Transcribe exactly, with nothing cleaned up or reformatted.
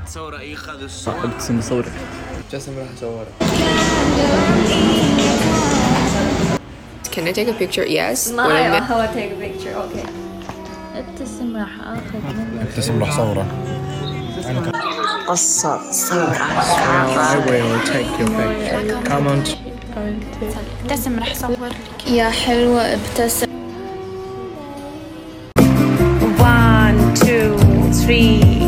تصور اي خذ الصور. ابتسم بصورك. جاسم راح اصورك. Can I take a picture? Yes. ما راح هو take a picture. Okay. ابتسم راح اخذ منك. ابتسم راح صوره. قصة صورة. I will take your picture. Come on. ابتسم راح صور لك. يا حلوة ابتسم. One, two, three.